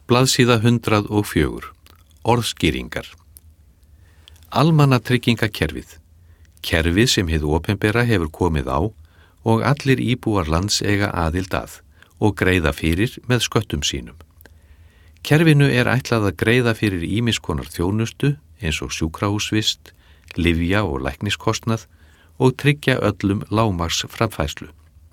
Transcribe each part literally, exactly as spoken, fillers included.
Blaðsíða hundrað og fjögur. Orðskýringar. Almannatryggingakerfið. Kerfið sem hið opinbera hefur komið á og allir íbúar lands eiga aðild að og greiða fyrir með sköttum sínum. Kerfinu er ætlað að greiða fyrir ýmiss konar þjónustu eins og sjúkrahúsvist, lyfja og lækniskostnað og tryggja öllum lágmarks framfærslu.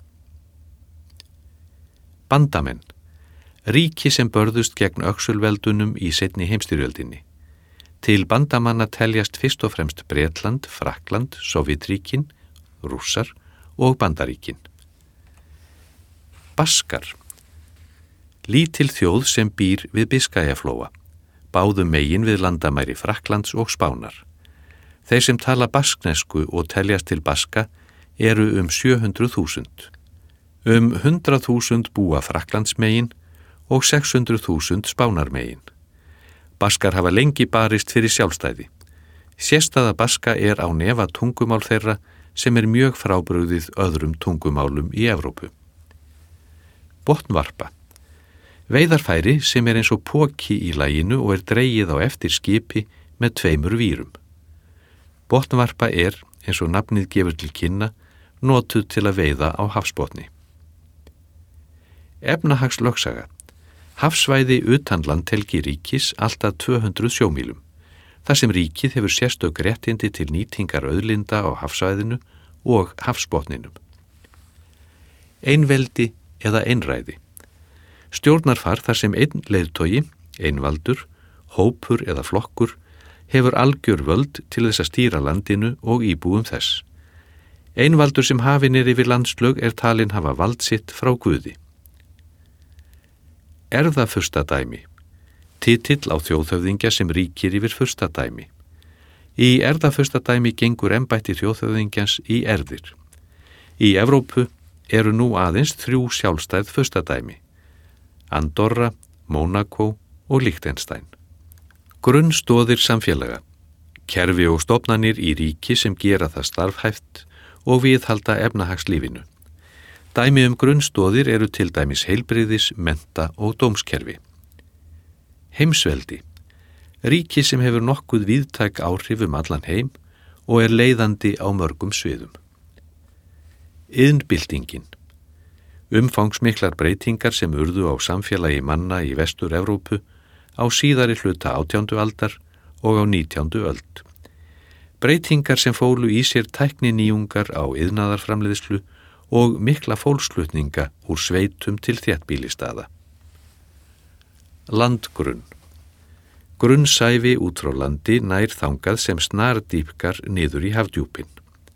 Bandamenn. Ríki sem börðust gegn öxulveldunum í seinni heimsstyrjöldinni. Til bandamanna teljast fyrst og fremst Bretland, Frakkland, Sovétríkin, Rússar og Bandaríkin. Baskar. Lítil þjóð sem býr við Biskajaflóa, báðum megin við landamæri Frakklands og Spánar. Þeir sem tala basknesku og teljast til Baska eru um sjö hundruð þúsund. Um hundrað þúsund búa Frakklandsmegin og sex hundruð þúsund Spánarmegin. Baskar hafa lengi barist fyrir sjálfstæði. Sérstæða Baska er á nefa tungumál þeirra sem er mjög frábrugðið öðrum tungumálum í Evrópu. Botnvarpa. Veiðarfæri sem er eins og poki í laginu og er dregið á eftir skipi með tveimur vírum. Botnvarpa er, eins og nafnið gefur til kynna, notuð til að veiða á hafsbotni. Efnahagslögsaga. Hafsvæði utan landhelgi ríkis alltaf tvö hundruð sjómílum, þar sem ríkið hefur sérstök réttindi til nýtingar auðlinda á hafsvæðinu og hafsbotninum. Einveldi eða einræði. Stjórnarfar þar sem einn leiðtogi, einvaldur, hópur eða flokkur hefur algjör völd til þess að stýra landinu og íbúum þess. Einvaldur sem hafinn er yfir landslög er talinn hafa vald sitt frá Guði. Erfðafurstadæmi. Titill á þjóðhöfðingja sem ríkir yfir furstadæmi. Í erfðafurstadæmi gengur embætti þjóðhöfðingjans í erfðir. Í Evrópu eru nú aðeins þrjú sjálfstæð furstadæmi. Andorra, Mónakó og Liechtenstein. Grunnstoðir samfélaga. Kerfi og stofnanir í ríki sem gera það starfhæft og viðhalda efnahagslífinu. Dæmi um grunnstoðir eru til dæmis heilbrigðis, mennta og dómskerfi. Heimsveldi. Ríki sem hefur nokkuð víðtæk áhrif um allan heim og er leiðandi á mörgum sviðum. Iðnbyltingin. Umfangsmiklar breytingar sem urðu á samfélagi manna í Vestur-Evrópu á síðari hluta átjándu aldar og á nítjándu öld. Breytingar sem fólu í sér tækninýjungar á iðnaðarframleiðslu og mikla fólksflutninga úr sveitum til þéttbýlistaða. Landgrunn. Grunnsævi út frá landi nær þangað sem snardýpkar niður í hafdjúpin.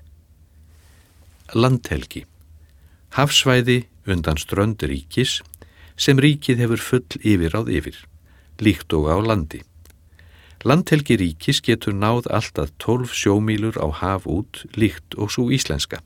Landhelgi. Hafsvæði undan strönd ríkis sem ríkið hefur full yfirráð yfir, líkt og á landi. Landhelgi ríkis getur náð allt að tólf sjómílur á haf út líkt og svo íslenska.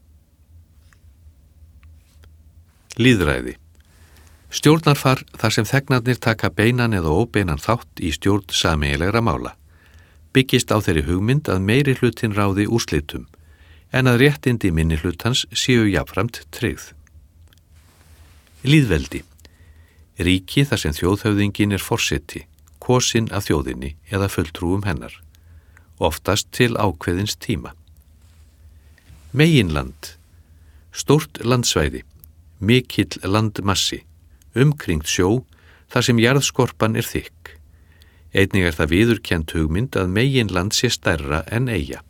Lýðræði. Stjórnarfar þar sem þegnarnir taka beinan eða óbeinan þátt í stjórn sameiginlegra mála. Byggist á þeirri hugmynd að meiri hlutin ráði úrslitum, en að réttindi minni hlutans séu jafnframt tryggð. Lýðveldi. Ríki þar sem þjóðhöfðingin er forseti, kosinn af þjóðinni eða fulltrúum hennar, oftast til ákveðins tíma. Meginland. Stórt landsvæði. Mikill landmassi, umkringt sjó, þar sem jarðskorpan er þykk. Einnig er það viðurkennd hugmynd að meginland sé stærra en eyja.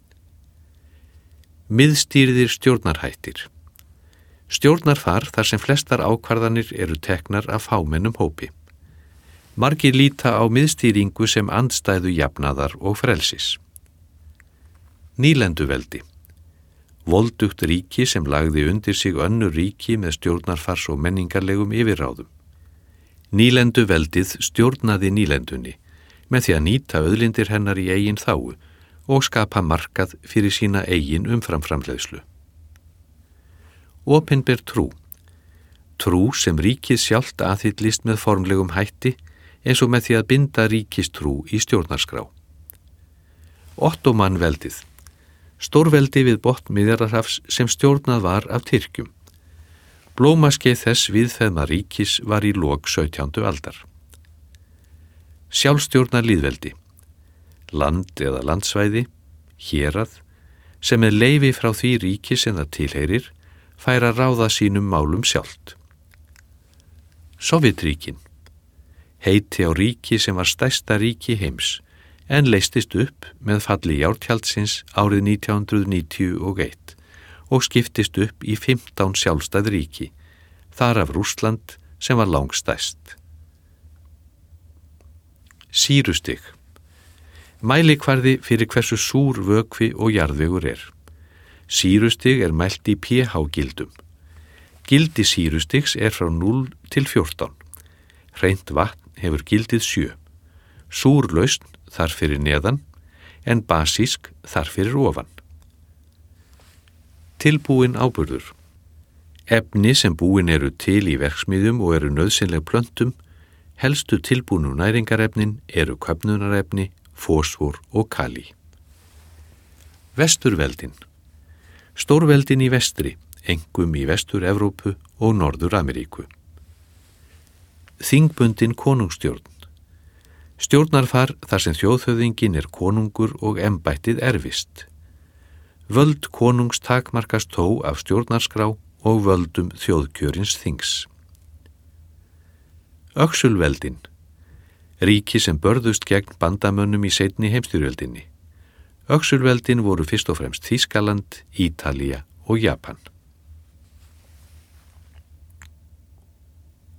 Miðstýrðir stjórnarhættir. Stjórnarfar þar sem flestar ákvarðanir eru teknar af fámennum hópi. Margir líta á miðstýringu sem andstæðu jafnaðar og frelsis. Nýlenduveldi. Voldugt ríki sem lagði undir sig önnur ríki með stjórnarfars og menningarlegum yfirráðum. Nýlenduveldið stjórnaði nýlendunni með því að nýta auðlindir hennar í eigin þágu og skapa markað fyrir sína eigin umframframleiðslu. Opinber trú. Trú sem ríkið sjálft aðhyllist með formlegum hætti eins og með því að binda ríkistrú í stjórnarskrá. Ottómanveldið. Stórveldi við botn Miðjarðarhafs sem stjórnað var af Tyrkjum. Blómaskeið þess víðfeðma ríkis var í lok sautjándu aldar. Sjálfstjórnar lýðveldi. Land eða landsvæði, hérað, sem er leyfi frá því ríki sem það tilheyrir, fær að ráða sínum málum sjálft. Sovétríkin. Heiti á ríki sem var stærsta ríki heims, en leystist upp með falli járntjaldsins árið nítján hundruð níutíu og eitt og skiptist upp í fimmtán sjálfstæð ríki, þar af Rússland sem var langstærst. Sýrustig. Mælikvarði fyrir hversu súr vökvi og jarðvegur er. Sýrustig er mælt í pH-gildum. Gildi sýrustigs er frá núll til fjórtán. Hreint vatn hefur gildið sjö. Súr lausn þar fyrir neðan, en basísk þar fyrir ofan. Tilbúin áburður. Efni sem búin eru til í verksmiðjum og eru nauðsynleg plöntum, helstu tilbúnu næringarefnin eru köfnunarefni, fosfór og kalí. Vesturveldin. Stórveldin í vestri, einkum í Vestur-Evrópu og Norður-Ameríku. Þingbundin konungsstjórn. Stjórnarfar þar sem þjóðhöfðingin er konungur og embættið erfist. Völd konungs takmarkast þó af stjórnarskrá og völdum þjóðkjörins þings. Öxulveldin. Ríki sem börðust gegn bandamönnum í seinni heimsstyrjöldinni. Öxulveldin voru fyrst og fremst Þýskaland, Ítalía og Japan.